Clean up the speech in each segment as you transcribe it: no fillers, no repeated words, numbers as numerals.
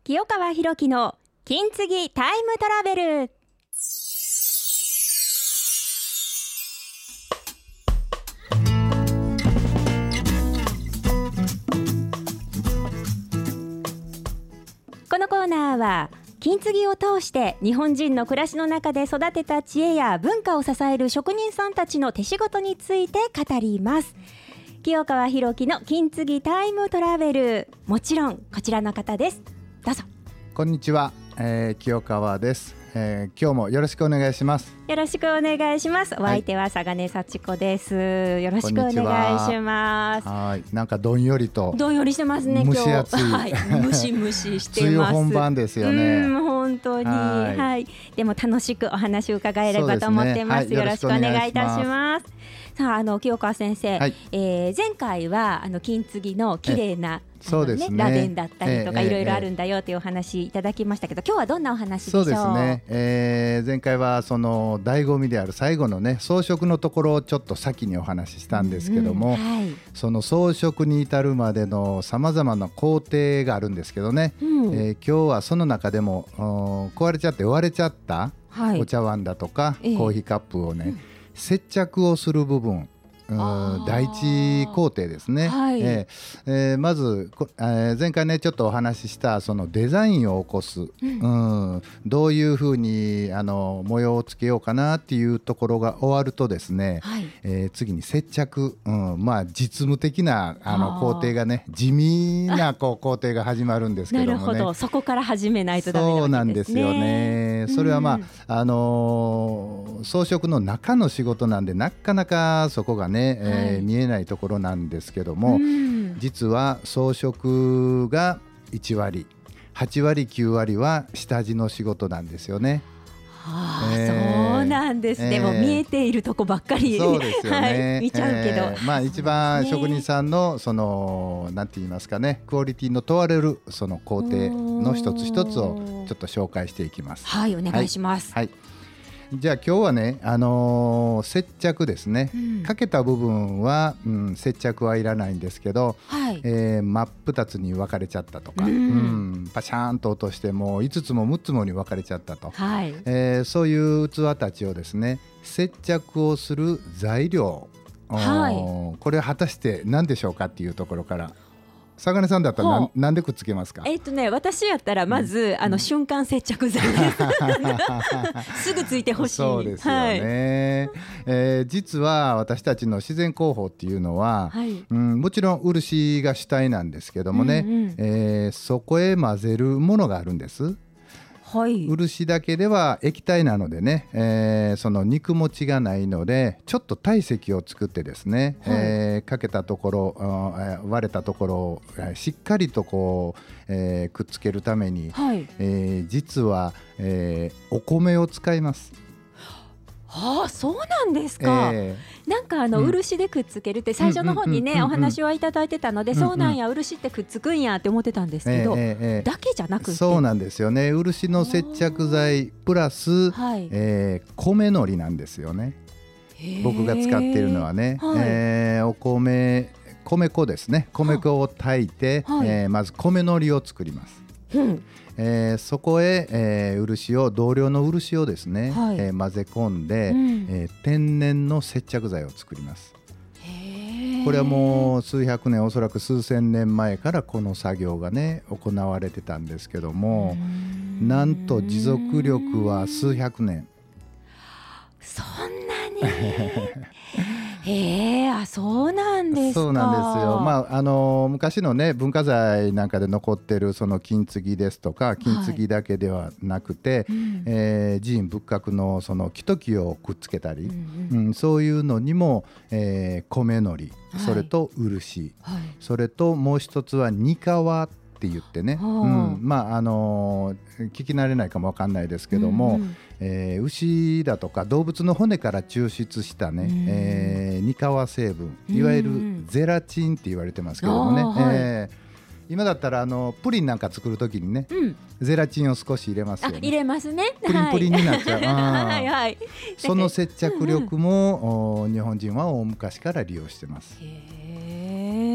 清川博樹の金継ぎタイムトラベル。このコーナーは金継ぎを通して日本人の暮らしの中で育てた知恵や文化を支える職人さんたちの手仕事について語ります。清川博樹の金継ぎタイムトラベル、もちろんこちらの方です。どうぞ。 こんにちは、清川です。今日もよろしくお願いします。 よろしくお願いします。お相手は佐賀根幸子です。よろしくお願いします。 はい、なんかどんよりとどんよりしてますね。 蒸し暑い、 はい、ムシムシしてます。 梅雨本番ですよね。 本当に、はい、でも楽しくお話を伺えればと思ってます。よろしくお願いいたします。さあ、清川先生、はい、前回は金継ぎの綺麗なそうですね、 螺鈿だったりとかいろいろあるんだよというお話いただきましたけど、今日はどんなお話でしょう。 そうですね、前回はその醍醐味である最後のね装飾のところをちょっと先にお話ししたんですけども、はい、その装飾に至るまでのさまざまな工程があるんですけどね、今日はその中でも壊れちゃって割れちゃったお茶碗だとか、コーヒーカップをね、接着をする部分、第一工程ですね、はい、まず前回ねちょっとお話ししたそのデザインを起こす、どういうふうに模様をつけようかなっていうところが終わるとですね、はい、次に接着、実務的な工程がね、地味な工程が始まるんですけどもね。 なるほど、そこから始めないとダメなわけですね。 そうなんですよね。それは装飾の中の仕事なんでなかなかそこがね、見えないところなんですけども、実は装飾が1割8割9割は下地の仕事なんですよね。 そうなんですね、もう見えているとこばっかりそうですよね、 はい、見ちゃうけど、 一番職人さんのそのなんて言いますかね、クオリティの問われるその工程の一つ一つをちょっと紹介していきます。 はい、お願いします。 はい、じゃあ今日はね、接着ですね、かけた部分は、接着はいらないんですけど、はい、真っ二つに分かれちゃったとか、パシャーンと落としてもう5つも6つもに分かれちゃったと、はい、そういう器たちをですね接着をする材料、はい、これは果たして何でしょうかっていうところから、佐賀根さんだったらなんでくっつけますか。 私やったらまず、瞬間接着剤ですすぐついてほしい。 そうですよね、はい、実は私たちの自然工法っていうのは、はい、もちろん漆が主体なんですけどもね、そこへ混ぜるものがあるんです。はい、漆だけでは液体なのでね、その肉持ちがないのでちょっと体積を作ってですね、はい、かけたところ、割れたところをしっかりとこう、くっつけるために、はい、実は、お米を使います。 そうなんですか。なんか漆でくっつけるって最初の方にねお話はいただいてたので、そうなんや、漆ってくっつくんやって思ってたんですけど、だけじゃなくて、 そうなんですよね。漆の接着剤プラス、はい、米のりなんですよね。僕が使っているのはね、はい、お米粉ですね。米粉を炊いて、はい、まず米のりを作ります。そこへ、漆を同量の漆をですね、はい、混ぜ込んで、天然の接着剤を作ります。これはもう数百年、おそらく数千年前からこの作業がね行われてたんですけども、なんと持続力は数百年。 そんなにそうなんですか。 そうなんですよ。昔のね文化財なんかで残ってるその金継ぎですとか、金継ぎだけではなくて、寺院仏閣のその木と木をくっつけたり、そういうのにも、米のり、それと漆、はい、それともう一つは煮皮って言ってね、聞き慣れないかもわかんないですけども、牛だとか動物の骨から抽出したね、煮皮成分、いわゆるゼラチンって言われてますけどもね、今だったらプリンなんか作るときにね、ゼラチンを少し入れますよね。 入れますね。 プリンプリンになっちゃう、 はいはい、 その接着力も日本人は大昔から利用してます。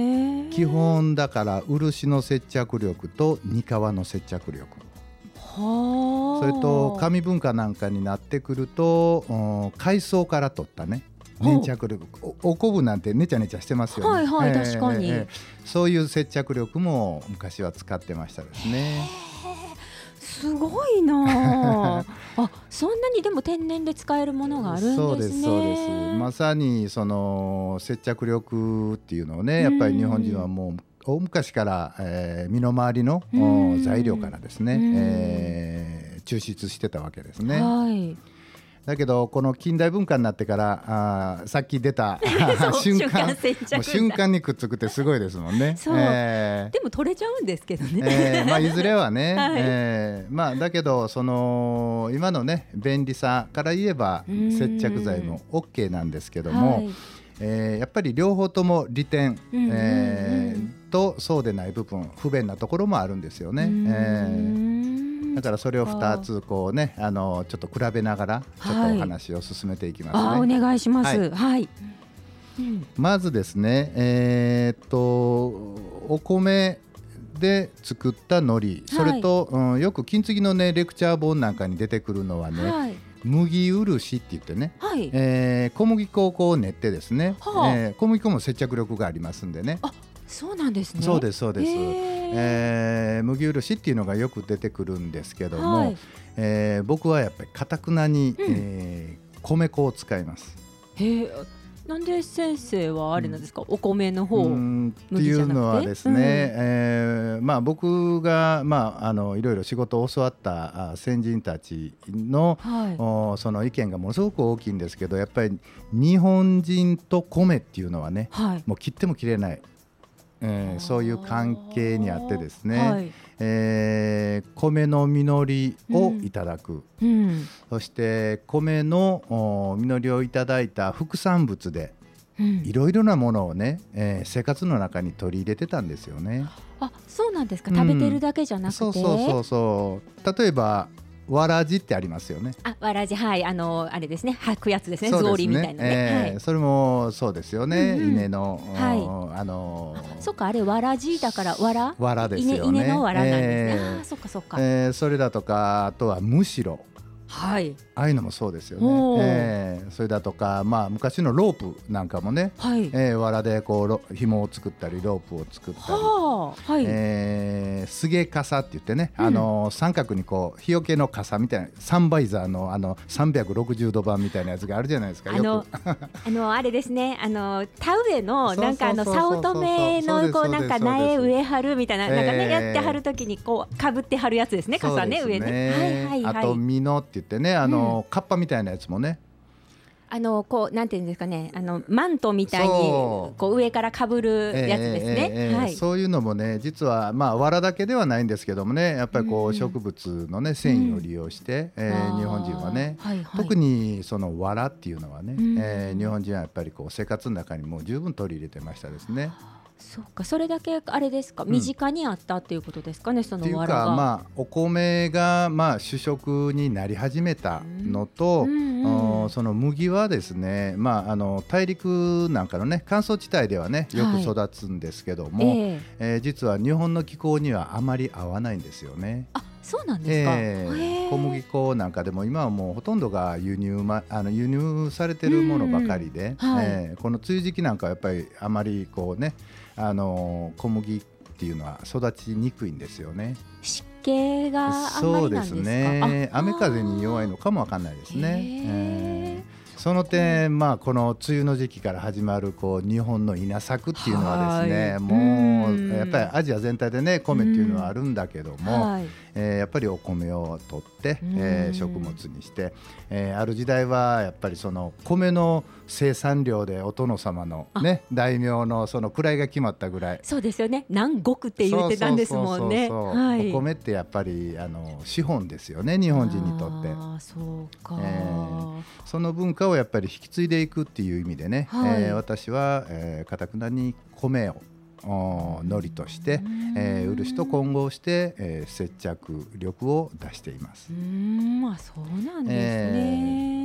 基本だから漆の接着力とにかわの接着力、それと紙文化なんかになってくると海藻から取ったね粘着力、お昆布なんてネチャネチャしてますよね。 はいはい、確かに、 そういう接着力も昔は使ってましたですね。 すごいなあそんなにでも天然で使えるものがあるんですね。 そうですそうです。まさにその接着力っていうのをね、やっぱり日本人はもう大昔から、身の回りの材料からですね、抽出してたわけですね。 はい、 だけどこの近代文化になってからさっき出た瞬間にくっつくってすごいですもんね。 でも取れちゃうんですけどね、 いずれはね、だけどその今のね便利さから言えば接着剤も OK なんですけども、やっぱり両方とも利点、とそうでない部分不便なところもあるんですよね。だからそれを2つこうねちょっと比べながらちょっとお話を進めていきますね。 お願いします。 まずですね、お米で作った海苔、それと、よく金継ぎのねレクチャー本なんかに出てくるのはね、麦漆って言ってね、小麦粉をこう練ってですね、小麦粉も接着力がありますんでね。 そうなんですね。 そうですそうです。麦漆っていうのがよく出てくるんですけども、僕はやっぱりかたくなに、米粉を使います。 なんで先生はあれなんですか、お米の方っていうのはですね、僕が、いろいろ仕事を教わった先人たちの、その意見がものすごく大きいんですけど、やっぱり日本人と米っていうのはね、もう切っても切れない、そういう関係にあってですね、米の実りをいただく、そして米の実りをいただいた副産物でいろいろなものをね、生活の中に取り入れてたんですよね。 そうなんですか。食べてるだけじゃなくて、 そう例えばわらじってありますよね。 わらじ、あれですね、履くやつですね、草履みたいなね。 それもそうですよね。稲のそっか、あれわらじだからわらですよね。 稲のわらなんですね。そっかそっか。 それだとか、あとはむしろ、ああいうのもそうですよね。それだとか、昔のロープなんかもね、わらでこう紐を作ったりロープを作ったり、すげ傘って言ってね、三角にこう日よけの傘みたいなサンバイザーの360度版みたいなやつがあるじゃないですか。 あれですね、田植えのなんか早乙女のこうなんか苗植え張るみたいな、なんかねやってはるときにこうかぶってはるやつですね、傘ね、上ね。 あとミノって言ってね、カッパみたいなやつもね、 こうなんていうんですかね、マントみたいにこう上からかぶるやつですね。 そういうのもね、実はわらだけではないんですけどもね、やっぱりこう植物のね繊維を利用して、日本人はね、特にそのわらっていうのはね、日本人はやっぱりこう生活の中にもう十分取り入れてましたですね。 そうか、それだけあれですか、身近にあったっていうことですかね、そのわらが。 っていうか、お米が主食になり始めたのと、その麦はですね、大陸なんかのね乾燥地帯ではねよく育つんですけども、実は日本の気候にはあまり合わないんですよね。 そうなんですか。 小麦粉なんかでも今はもうほとんどが輸入されてるものばかりで、この梅雨時期なんかはやっぱりあまりこうね、小麦っていうのは育ちにくいんですよね。 湿気があんまりなんですか。 そうですね。雨風に弱いのかもわかんないですね。その点、この梅雨の時期から始まるこう日本の稲作っていうのはですね、もうやっぱりアジア全体でね米っていうのはあるんだけども、やっぱりお米を取って、食物にして、ある時代はやっぱりその米の生産量でお殿様のね大名のその位が決まったぐらい。 そうですよね、南国って言ってたんですもんね。 お米ってやっぱり資本ですよね、日本人にとって。 そうか。 その文化をやっぱり引き継いでいくっていう意味でね、私はかたくなに米を海苔として、漆と混合して、接着力を出しています。 そうなんですね。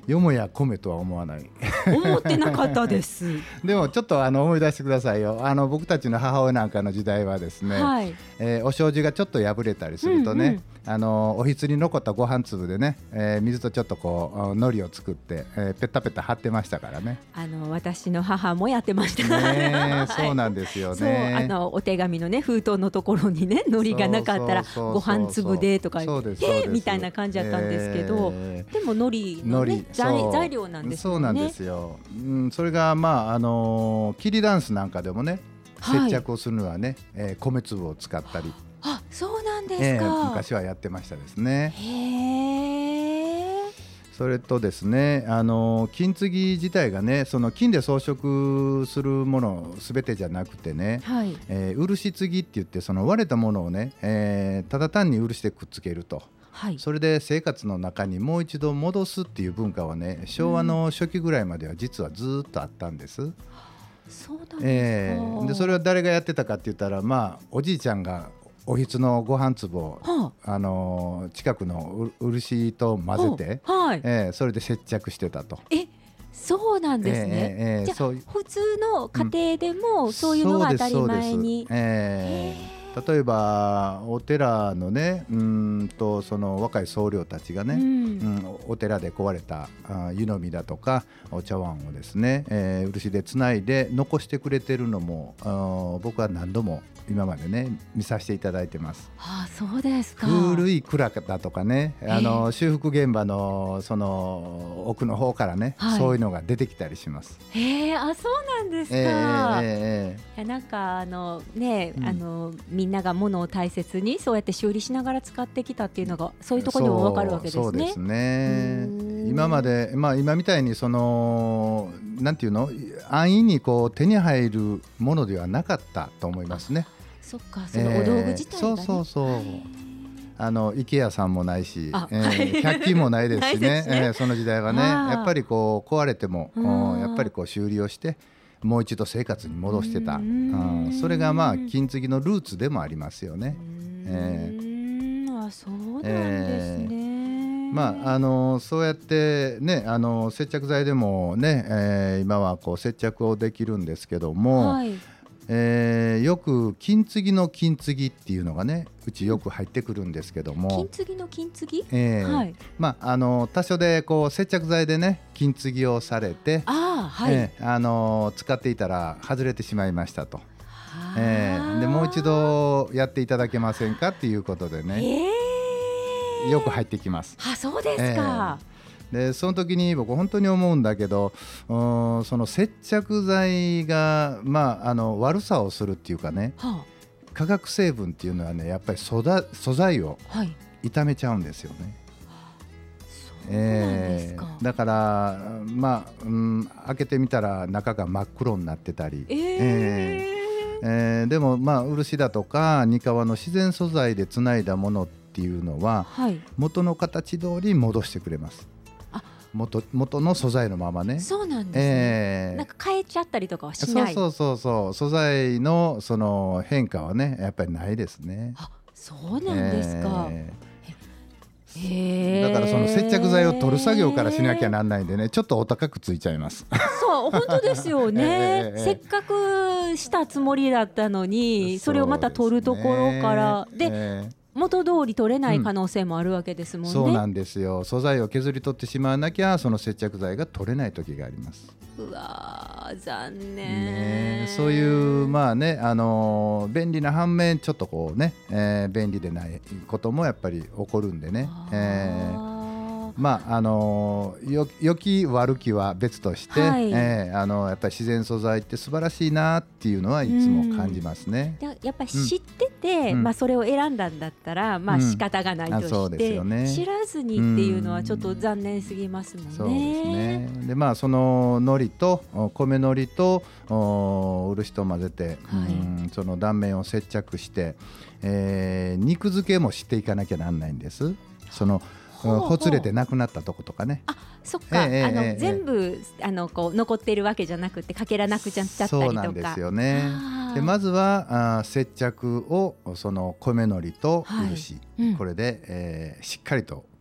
よもや米とは思わない思ってなかったですでもちょっと思い出してくださいよ。僕たちの母親なんかの時代はですね、はい、お障子がちょっと破れたりするとね、おひつに残ったご飯粒でね、水とちょっとこう海苔を作って、ペタペタ貼ってましたからね。 私の母もやってましたねそうなんですよね。 そうお手紙のね封筒のところにね海苔がなかったらご飯粒でとかみたいな感じだったんですけど、でも海苔の、ね、材料なんですよね。 そうなんですよ、それがキリダンスなんかでもね、接着をするのはね、米粒を使ったり、 あ、そうなんですか、 昔はやってましたですね。 へー。 それとですね、金継ぎ自体がね、その金で装飾するものすべてじゃなくてね、はい、漆継ぎって言って、その割れたものをね、ただ単に漆でくっつけると、はい、それで生活の中にもう一度戻すっていう文化はね、昭和の初期ぐらいまでは実はずっとあったんです。 そうなんですか。 でそれは誰がやってたかって言ったら、おじいちゃんがおひつのご飯粒を、近くの漆と混ぜて、はい、それで接着してたと。 そうなんですね、じゃあ普通の家庭でもそういうのが当たり前に、 例えばお寺のね、その若い僧侶たちがね、お寺で壊れた湯飲みだとかお茶碗をですね、漆でつないで残してくれてるのも僕は何度も今までね見させていただいてます。 そうですか。 古い蔵だとかね、修復現場のその奥の方からね、そういうのが出てきたりします。 そうなんですか。いやなんかみんなが物を大切にそうやって修理しながら使ってきたっていうのがそういうところにも分かるわけですね。 そうですね。今まで、今みたいにそのなんていうの、安易にこう手に入るものではなかったと思いますね。 そっか、そのお道具自体がね、 IKEA さんもないし、100均もないですしねその時代はね、やっぱりこう壊れてもやっぱりこう修理をしてもう一度生活に戻してた、それが金継ぎのルーツでもありますよね。 そうなんですね。 そうやってね、接着剤でもね、今はこう接着をできるんですけども、よく金継ぎの金継ぎっていうのがね、うちよく入ってくるんですけども、 金継ぎの金継ぎ、 多少でこう接着剤でね金継ぎをされて、使っていたら外れてしまいましたと、でもう一度やっていただけませんかっていうことでね、よく入ってきます。 そうですか。 でその時に僕本当に思うんだけど、その接着剤が、悪さをするっていうかね、化学成分っていうのはね、やっぱり素材を傷めちゃうんですよね。 そうなんですか。 だから開けてみたら中が真っ黒になってたり、でも漆だとかにかわの自然素材でつないだものっていうのは、元の形通り戻してくれます。元の素材のままね。 そうなんですね。なんか変えちゃったりとかはしない。 そう素材のその変化はねやっぱりないですね。 そうなんですか。 だからその接着剤を取る作業からしなきゃなんないんでね、ちょっとお高くついちゃいます。 そう本当ですよね、せっかくしたつもりだったのに、それをまた取るところからで、元通り取れない可能性もあるわけですもんね。 そうなんですよ。素材を削り取ってしまわなきゃその接着剤が取れない時があります。 うわ残念、 そういう便利な反面ちょっとこうね、便利でないこともやっぱり起こるんでね、良き悪きは別として、やっぱり自然素材って素晴らしいなっていうのはいつも感じますね。 やっぱり知ってて、それを選んだんだったら仕方がないとして、知らずにっていうのはちょっと残念すぎますもんね。 そうですね。でその海苔と米海苔と漆と混ぜて、その断面を接着して、肉付けもしていかなきゃなんないんです。そのほつれてなくなったとことかね。 そっか、全部こう残っているわけじゃなくてかけらなくちゃったりとか。そうなんですよね。でまずは接着をその米海苔と漆、これで、しっかりと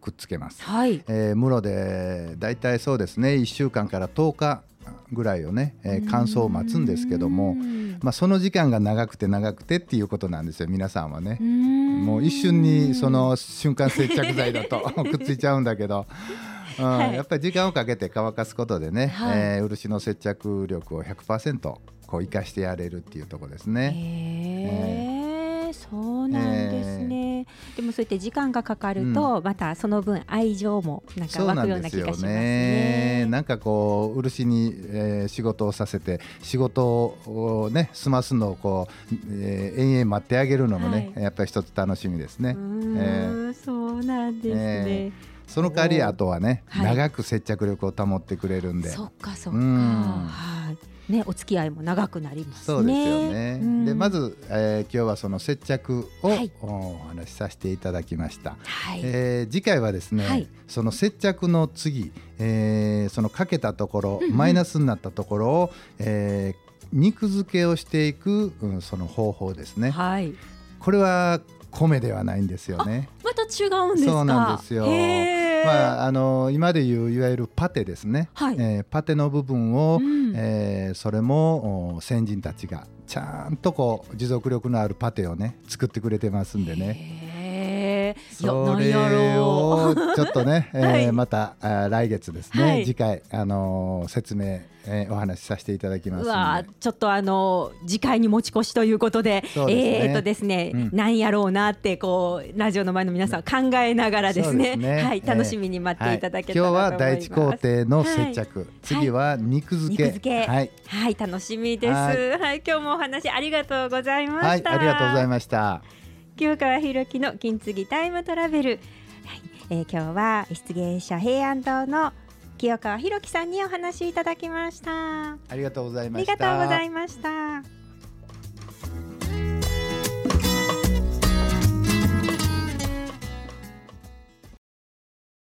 くっつけます。 はい。 室でだいたいそうですね1週間から10日ぐらいをね、乾燥を待つんですけども、その時間が長くてっていうことなんですよ。皆さんはねもう一瞬にその瞬間接着剤だとくっついちゃうんだけど、やっぱり時間をかけて乾かすことでね、漆の接着力を 100% こう生かしてやれるっていうところですね。 そうなんですね。でもそうやって時間がかかると、またその分愛情もなんか湧くような気がしますね。 なんかこう漆に、仕事をさせて仕事をね済ますのをこう、延々待ってあげるのもね、やっぱり一つ楽しみですね。 そうなんですね。 その代わりあとはね、長く接着力を保ってくれるんで。 そっかそっか。はいね、お付き合いも長くなりますね。 そうですよね。でまず、今日はその接着を、お話しさせていただきました。次回はですね、その接着の次、そのかけたところ、マイナスになったところを、肉付けをしていく、その方法ですね。これは米ではないんですよね。 また違うんですか。 そうなんですよ。今でいういわゆるパテですね、パテの部分を、それも先人たちがちゃんとこう持続力のあるパテをね作ってくれてますんでね。それをちょっとね、また来月ですね、次回説明、お話しさせていただきますので。 ちょっと次回に持ち越しということで、ですね、何やろうなってこうラジオの前の皆さん考えながらですね、楽しみに待っていただけたらと思います。 今日は第一工程の接着、次は肉付け、 楽しみです。今日もお話ありがとうございました。 ありがとうございました。 清川博樹の金継ぎタイムトラベル、今日は漆芸者平安堂の清川博樹さんにお話いただきました。 ありがとうございました。 ありがとうございました。